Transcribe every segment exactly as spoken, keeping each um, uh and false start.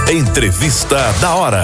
Entrevista da Hora.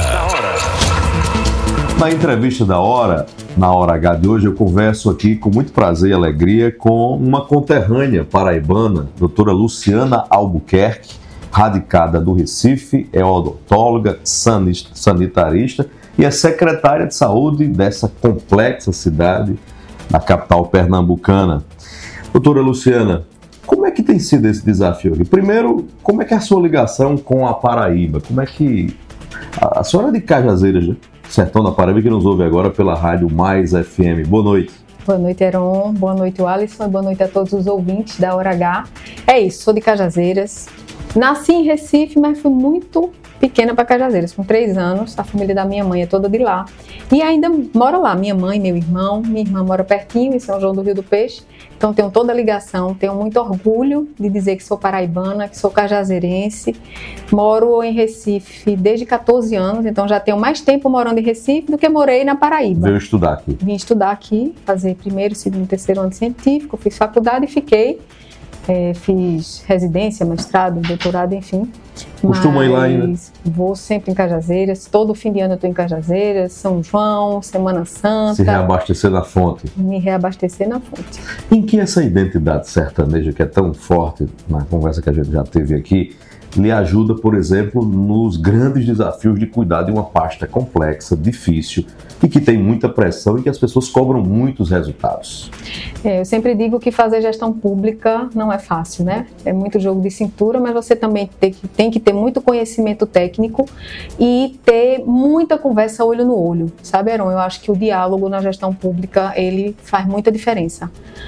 Na entrevista da hora, na Hora H de hoje, eu converso aqui com muito prazer e alegria com uma conterrânea paraibana, doutora Luciana Albuquerque, radicada do Recife, é odontóloga, sanitarista e é secretária de saúde dessa complexa cidade na capital pernambucana. Doutora Luciana, como é que tem sido esse desafio aqui? Primeiro, como é que é a sua ligação com a Paraíba? Como é que... A, a senhora é de Cajazeiras, né? Sertão da Paraíba, que nos ouve agora pela Rádio Mais F M. Boa noite. Boa noite, Heron. Boa noite, Alisson. Boa noite a todos os ouvintes da Hora H. É isso, sou de Cajazeiras. Nasci em Recife, mas fui muito pequena para Cajazeiras, com três anos. A família da minha mãe é toda de lá. E ainda moro lá, minha mãe, meu irmão. Minha irmã mora pertinho, em São João do Rio do Peixe. Então tenho toda a ligação, tenho muito orgulho de dizer que sou paraibana, que sou cajazeirense. Moro em Recife desde catorze anos, então já tenho mais tempo morando em Recife do que morei na Paraíba. Veio estudar aqui? Vim estudar aqui, fazer primeiro, segundo, terceiro ano de científico, fiz faculdade e fiquei. É, fiz residência, mestrado, doutorado, enfim. Costuma ir lá ainda? Vou sempre em Cajazeiras, todo fim de ano eu estou em Cajazeiras, São João, Semana Santa. Se reabastecer na fonte. Me reabastecer na fonte. Em que essa identidade sertaneja, que é tão forte na conversa que a gente já teve aqui, lhe ajuda, por exemplo, nos grandes desafios de cuidar de uma pasta complexa, difícil e que tem muita pressão e que as pessoas cobram muitos resultados? É, eu sempre digo que fazer gestão pública não é fácil, né? É muito jogo de cintura, mas você também tem que, tem que ter muito conhecimento técnico e ter muita conversa olho no olho, sabe, Heron? Eu acho que o diálogo na gestão pública, ele faz muita diferença.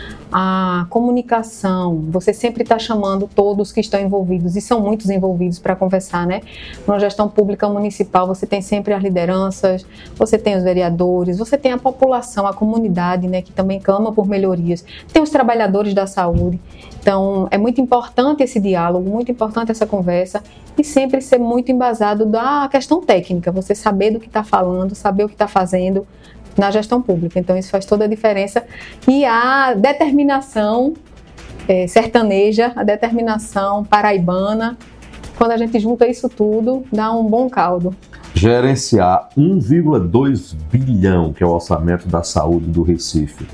A comunicação, você sempre está chamando todos que estão envolvidos, e são muitos envolvidos para conversar, né? Na gestão pública municipal, você tem sempre as lideranças, você tem os vereadores, você tem a população, a comunidade, né, que também clama por melhorias, tem os trabalhadores da saúde. Então, é muito importante esse diálogo, muito importante essa conversa, e sempre ser muito embasado da questão técnica, você saber do que está falando, saber o que está fazendo na gestão pública. Então isso faz toda a diferença. E a determinação é, sertaneja, a determinação paraibana, quando a gente junta isso tudo, dá um bom caldo. Gerenciar um vírgula dois bilhão, que é o orçamento da saúde do Recife,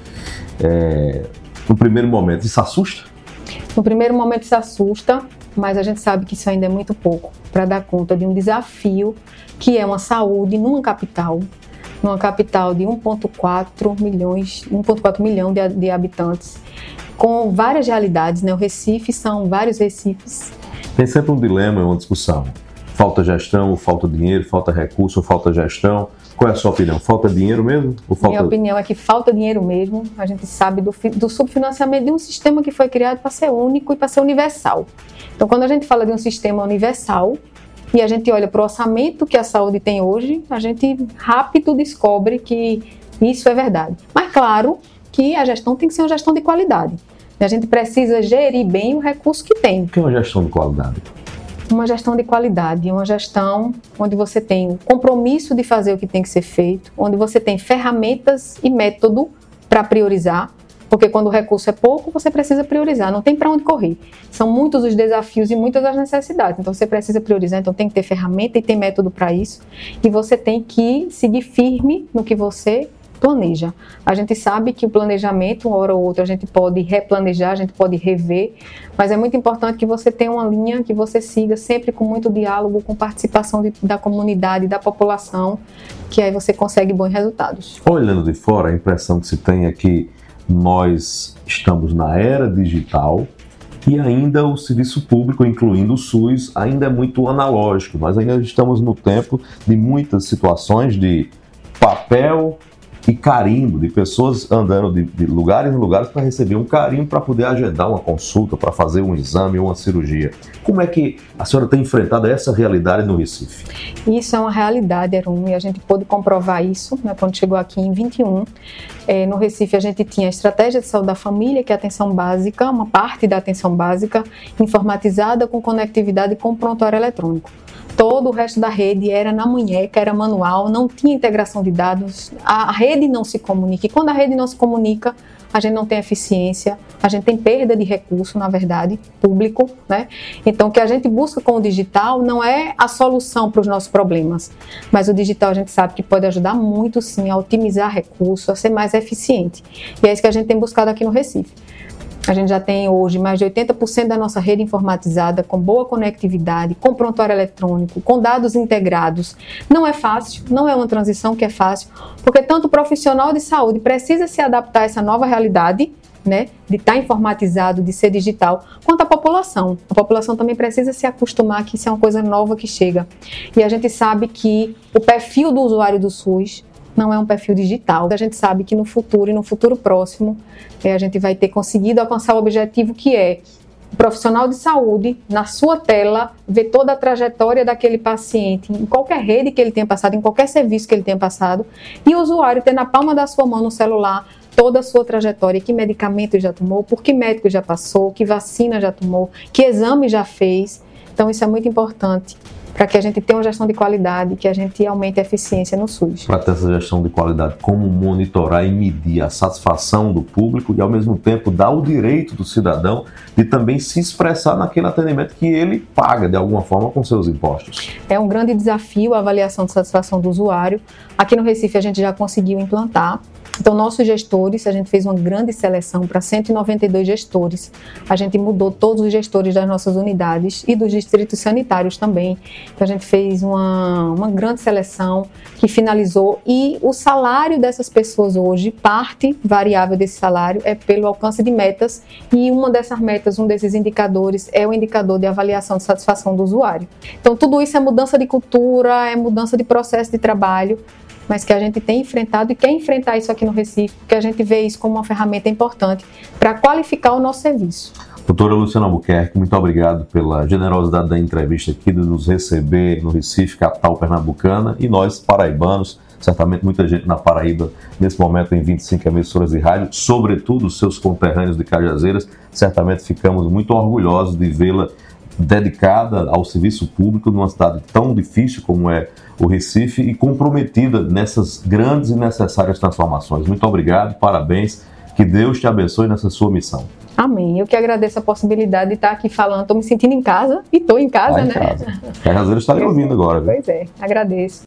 é, no primeiro momento, isso assusta? No primeiro momento isso assusta, mas a gente sabe que isso ainda é muito pouco para dar conta de um desafio que é uma saúde numa capital, numa capital de um vírgula quatro milhões, um vírgula quatro milhão de, de habitantes, com várias realidades, né? O Recife são vários Recifes. Tem sempre um dilema, uma discussão. Falta gestão, falta dinheiro, falta recurso, falta gestão. Qual é a sua opinião? Falta dinheiro mesmo? Ou falta... Minha opinião é que falta dinheiro mesmo. A gente sabe do, do subfinanciamento de um sistema que foi criado para ser único e para ser universal. Então, quando a gente fala de um sistema universal, e a gente olha para o orçamento que a saúde tem hoje, a gente rápido descobre que isso é verdade. Mas claro que a gestão tem que ser uma gestão de qualidade. A gente precisa gerir bem o recurso que tem. O que é uma gestão de qualidade? Uma gestão de qualidade, uma gestão onde você tem o compromisso de fazer o que tem que ser feito, onde você tem ferramentas e método para priorizar. Porque quando o recurso é pouco, você precisa priorizar, não tem para onde correr. São muitos os desafios e muitas as necessidades, então você precisa priorizar, então tem que ter ferramenta e tem método para isso. E você tem que seguir firme no que você planeja. A gente sabe que o planejamento, uma hora ou outra, a gente pode replanejar, a gente pode rever, mas é muito importante que você tenha uma linha que você siga sempre com muito diálogo, com participação de, da comunidade, da população, que aí você consegue bons resultados. Olhando de fora, a impressão que se tem é que nós estamos na era digital e ainda o serviço público, incluindo o SUS, ainda é muito analógico. Nós ainda estamos no tempo de muitas situações de papel e carimbo, de pessoas andando de, de lugares em lugares para receber um carimbo para poder agendar uma consulta, para fazer um exame ou uma cirurgia. Como é que a senhora tem enfrentado essa realidade no Recife? Isso é uma realidade, Heron, e a gente pôde comprovar isso, né, quando chegou aqui em vinte e um. É, no Recife a gente tinha a estratégia de saúde da família, que é a atenção básica, uma parte da atenção básica, informatizada com conectividade com prontuário eletrônico. Todo o resto da rede era na munheca, era manual, não tinha integração de dados, a rede não se comunica. E quando a rede não se comunica, a gente não tem eficiência, a gente tem perda de recurso, na verdade, público, né? Então, o que a gente busca com o digital não é a solução para os nossos problemas, mas o digital a gente sabe que pode ajudar muito, sim, a otimizar recursos, a ser mais eficiente. E é isso que a gente tem buscado aqui no Recife. A gente já tem hoje mais de oitenta por cento da nossa rede informatizada, com boa conectividade, com prontuário eletrônico, com dados integrados. Não é fácil, não é uma transição que é fácil, porque tanto o profissional de saúde precisa se adaptar a essa nova realidade, né, de estar informatizado, de ser digital, quanto a população. A população também precisa se acostumar que isso é uma coisa nova que chega. E a gente sabe que o perfil do usuário do SUS não é um perfil digital. A gente sabe que no futuro e no futuro próximo é, a gente vai ter conseguido alcançar o objetivo que é o profissional de saúde, na sua tela, ver toda a trajetória daquele paciente, em qualquer rede que ele tenha passado, em qualquer serviço que ele tenha passado, e o usuário ter na palma da sua mão no celular toda a sua trajetória, que medicamento já tomou, por que médico já passou, que vacina já tomou, que exame já fez. Então isso é muito importante para que a gente tenha uma gestão de qualidade, que a gente aumente a eficiência no SUS. Para ter essa gestão de qualidade, como monitorar e medir a satisfação do público e, ao mesmo tempo, dar o direito do cidadão de também se expressar naquele atendimento que ele paga, de alguma forma, com seus impostos. É um grande desafio a avaliação de satisfação do usuário. Aqui no Recife a gente já conseguiu implantar. Então, nossos gestores, a gente fez uma grande seleção para cento e noventa e dois gestores. A gente mudou todos os gestores das nossas unidades e dos distritos sanitários também. Então, a gente fez uma, uma grande seleção que finalizou, e o salário dessas pessoas hoje, parte variável desse salário é pelo alcance de metas, e uma dessas metas, um desses indicadores é o indicador de avaliação de satisfação do usuário. Então, tudo isso é mudança de cultura, é mudança de processo de trabalho, mas que a gente tem enfrentado e quer enfrentar isso aqui no Recife, porque a gente vê isso como uma ferramenta importante para qualificar o nosso serviço. Doutora Luciana Albuquerque, muito obrigado pela generosidade da entrevista aqui, de nos receber no Recife, capital pernambucana, e nós, paraibanos, certamente muita gente na Paraíba, nesse momento em vinte e cinco emissoras de rádio, sobretudo os seus conterrâneos de Cajazeiras, certamente ficamos muito orgulhosos de vê-la dedicada ao serviço público numa cidade tão difícil como é o Recife e comprometida nessas grandes e necessárias transformações. Muito obrigado, parabéns, que Deus te abençoe nessa sua missão. Amém. Eu que agradeço a possibilidade de estar aqui falando. Estou me sentindo em casa e estou em casa, Tá em né? casa. Cajazeiras está lhe ouvindo agora. Viu? Pois é, agradeço.